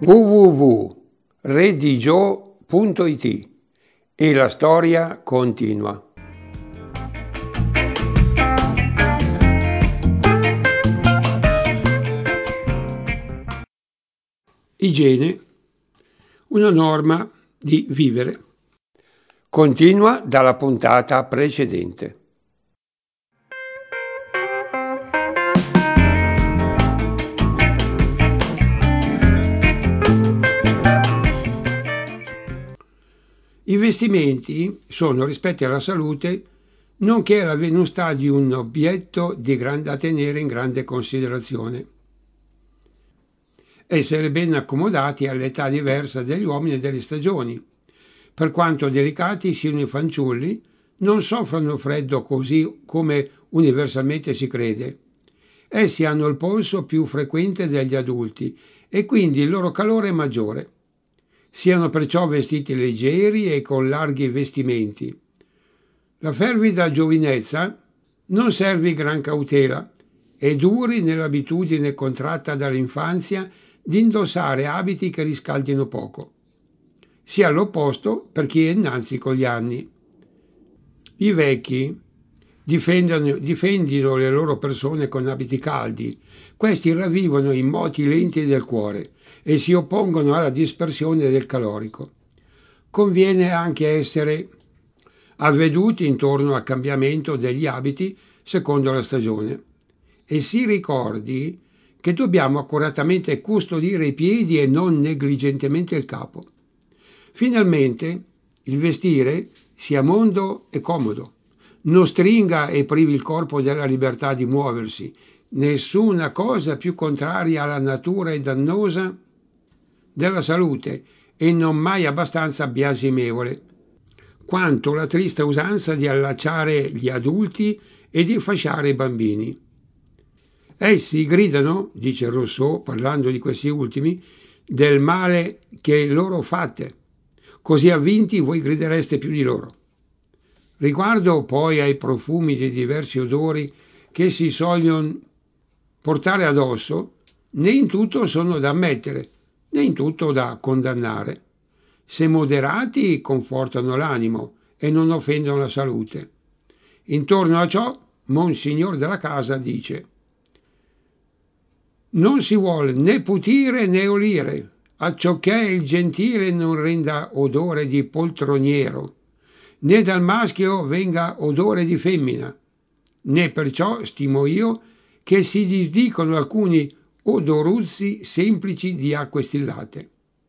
www.redigio.it e la storia continua. Igiene, una norma di vivere. Continua dalla puntata precedente. I vestimenti sono, rispetto alla salute, nonché la venusta di un obietto da tenere in grande considerazione. Essere ben accomodati all'età diversa degli uomini e delle stagioni. Per quanto delicati siano i fanciulli, non soffrono freddo così come universalmente si crede. Essi hanno il polso più frequente degli adulti e quindi il loro calore è maggiore. Siano perciò vestiti leggeri e con larghi vestimenti. La fervida giovinezza non serve gran cautela e duri nell'abitudine contratta dall'infanzia di indossare abiti che riscaldino poco. Sia l'opposto per chi è innanzi con gli anni. I vecchi difendono le loro persone con abiti caldi. Questi ravvivono i moti lenti del cuore e si oppongono alla dispersione del calorico. Conviene anche essere avveduti intorno al cambiamento degli abiti secondo la stagione e si ricordi che dobbiamo accuratamente custodire i piedi e non negligentemente il capo. Finalmente il vestire sia mondo e comodo, non stringa e privi il corpo della libertà di muoversi. Nessuna cosa più contraria alla natura e dannosa della salute e non mai abbastanza biasimevole quanto la triste usanza di allacciare gli adulti e di fasciare i bambini. Essi gridano, dice Rousseau parlando di questi ultimi, del male che loro fate, così avvinti voi gridereste più di loro. Riguardo poi ai profumi di diversi odori che si sogliono portare addosso, né in tutto sono da ammettere, né in tutto da condannare. Se moderati confortano l'animo e non offendono la salute. Intorno a ciò, Monsignor della casa dice: non si vuol né putire né olire, accioché il gentile non renda odore di poltroniero, né dal maschio venga odore di femmina, né perciò stimo io che si disdicono alcuni odoruzzi semplici di acque stillate.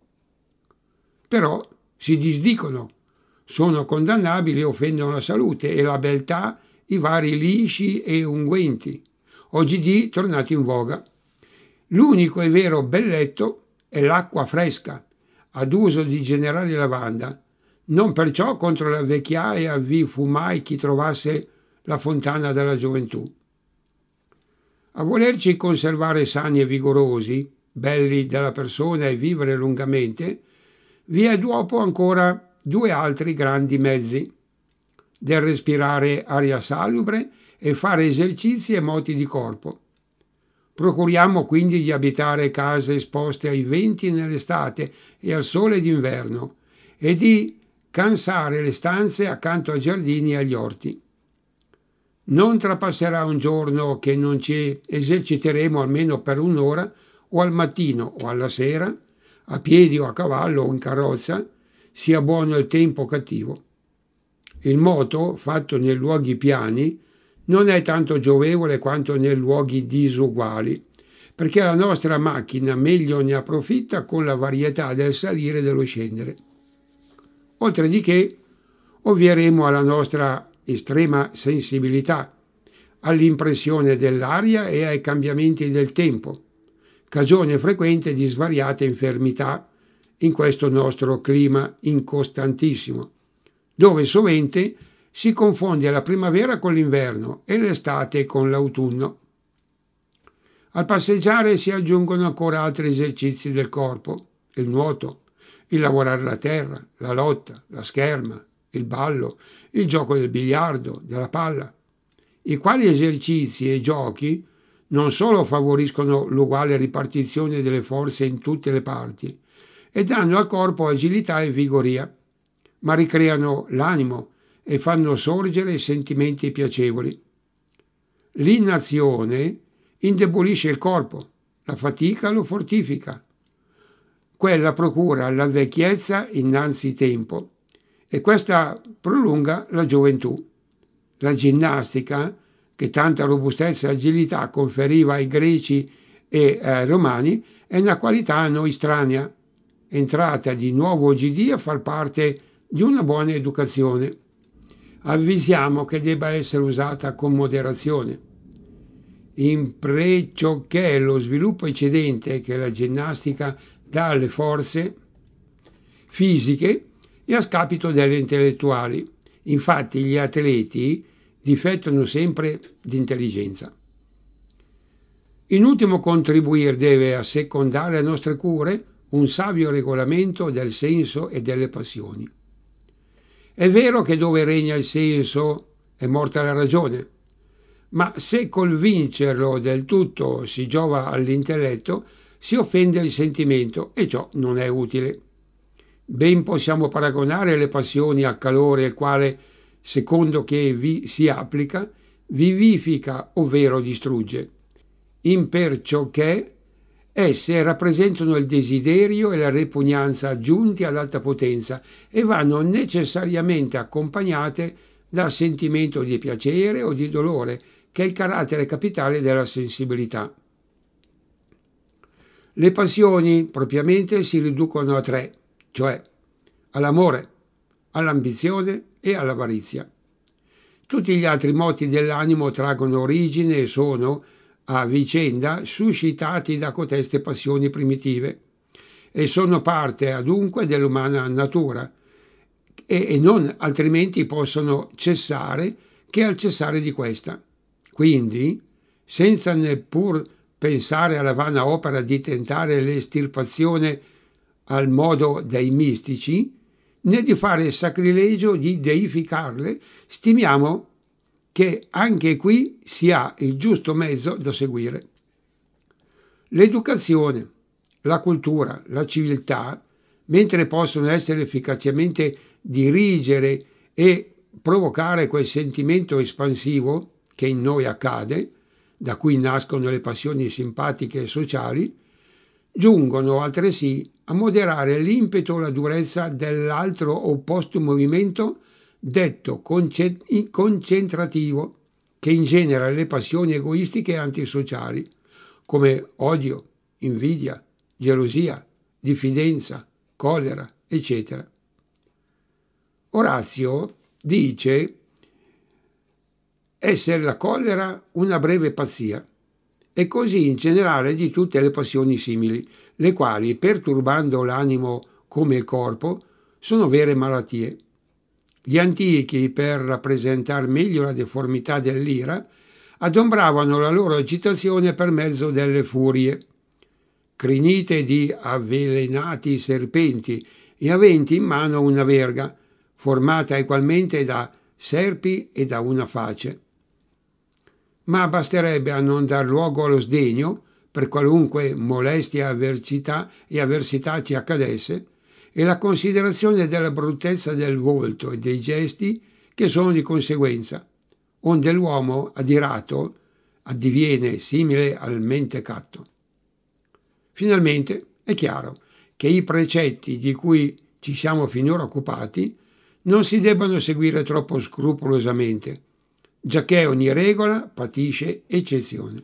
Però si disdicono, sono condannabili e offendono la salute e la beltà i vari lisci e unguenti, oggidì tornati in voga. L'unico e vero belletto è l'acqua fresca, ad uso di generale lavanda, non perciò contro la vecchiaia vi fu mai chi trovasse la fontana della gioventù. A volerci conservare sani e vigorosi, belli della persona e vivere lungamente, vi è dopo ancora due altri grandi mezzi: del respirare aria salubre e fare esercizi e moti di corpo. Procuriamo quindi di abitare case esposte ai venti nell'estate e al sole d'inverno e di cansare le stanze accanto ai giardini e agli orti. Non trapasserà un giorno che non ci eserciteremo almeno per un'ora, o al mattino o alla sera, a piedi o a cavallo o in carrozza, sia buono il tempo o cattivo. Il moto, fatto nei luoghi piani, non è tanto giovevole quanto nei luoghi disuguali, perché la nostra macchina meglio ne approfitta con la varietà del salire e dello scendere. Oltre di che, ovvieremo alla nostra estrema sensibilità, all'impressione dell'aria e ai cambiamenti del tempo, cagione frequente di svariate infermità in questo nostro clima incostantissimo, dove sovente si confonde la primavera con l'inverno e l'estate con l'autunno. Al passeggiare si aggiungono ancora altri esercizi del corpo: il nuoto, il lavorare la terra, la lotta, la scherma, il ballo, il gioco del biliardo, della palla, i quali esercizi e giochi non solo favoriscono l'uguale ripartizione delle forze in tutte le parti e danno al corpo agilità e vigoria, ma ricreano l'animo e fanno sorgere sentimenti piacevoli. L'inazione indebolisce il corpo, la fatica lo fortifica. Quella procura la vecchiezza innanzi tempo e questa prolunga la gioventù. La ginnastica, che tanta robustezza e agilità conferiva ai greci e ai romani, è una qualità a noi estranea, entrata di nuovo oggi a far parte di una buona educazione. Avvisiamo che debba essere usata con moderazione. Impreccio che lo sviluppo eccedente che la ginnastica dà alle forze fisiche e a scapito delle intellettuali. Infatti gli atleti difettano sempre di intelligenza. In ultimo contribuire deve assecondare le nostre cure un savio regolamento del senso e delle passioni. È vero che dove regna il senso è morta la ragione, ma se col vincerlo del tutto si giova all'intelletto, si offende il sentimento e ciò non è utile. Ben possiamo paragonare le passioni al calore il quale, secondo che vi si applica, vivifica ovvero distrugge. Imperciò che esse rappresentano il desiderio e la ripugnanza giunti ad alta potenza e vanno necessariamente accompagnate dal sentimento di piacere o di dolore, che è il carattere capitale della sensibilità. Le passioni propriamente si riducono a tre, cioè all'amore, all'ambizione e all'avarizia. Tutti gli altri moti dell'animo traggono origine e sono, a vicenda, suscitati da coteste passioni primitive e sono parte adunque dell'umana natura e non altrimenti possono cessare che al cessare di questa. Quindi, senza neppur pensare alla vana opera di tentare l'estirpazione al modo dei mistici, né di fare il sacrilegio di deificarle, stimiamo che anche qui si ha il giusto mezzo da seguire. L'educazione, la cultura, la civiltà, mentre possono essere efficacemente dirigere e provocare quel sentimento espansivo che in noi accade, da cui nascono le passioni simpatiche e sociali, giungono altresì a moderare l'impeto o la durezza dell'altro opposto movimento detto concentrativo, che ingenera le passioni egoistiche e antisociali, come odio, invidia, gelosia, diffidenza, collera, eccetera. Orazio dice essere la collera una breve pazzia, e così in generale di tutte le passioni simili, le quali, perturbando l'animo come il corpo, sono vere malattie. Gli antichi, per rappresentare meglio la deformità dell'ira, adombravano la loro agitazione per mezzo delle furie, crinite di avvelenati serpenti e aventi in mano una verga, formata egualmente da serpi e da una face. Ma basterebbe a non dar luogo allo sdegno, per qualunque molestia e avversità ci accadesse, e la considerazione della bruttezza del volto e dei gesti che sono di conseguenza, onde l'uomo adirato addiviene simile al mentecatto. Finalmente è chiaro che i precetti di cui ci siamo finora occupati non si debbano seguire troppo scrupolosamente, giacché ogni regola patisce eccezione.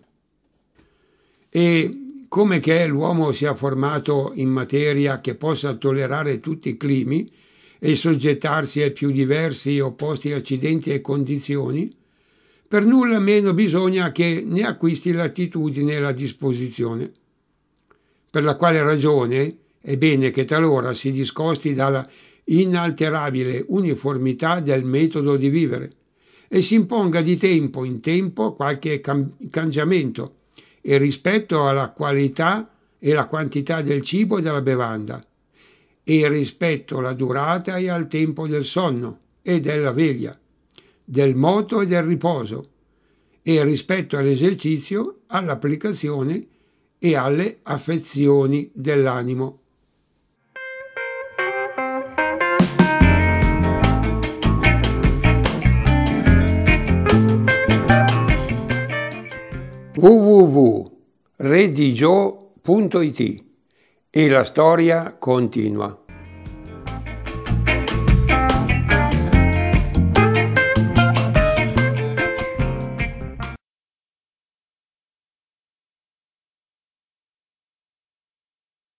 E come che l'uomo sia formato in materia che possa tollerare tutti i climi e soggettarsi ai più diversi e opposti accidenti e condizioni, per nulla meno bisogna che ne acquisti l'attitudine e la disposizione. Per la quale ragione è bene che talora si discosti dalla inalterabile uniformità del metodo di vivere e si imponga di tempo in tempo qualche cambiamento e rispetto alla qualità e la quantità del cibo e della bevanda, e rispetto alla durata e al tempo del sonno e della veglia, del moto e del riposo, e rispetto all'esercizio, all'applicazione e alle affezioni dell'animo. www.redigio.it e la storia continua.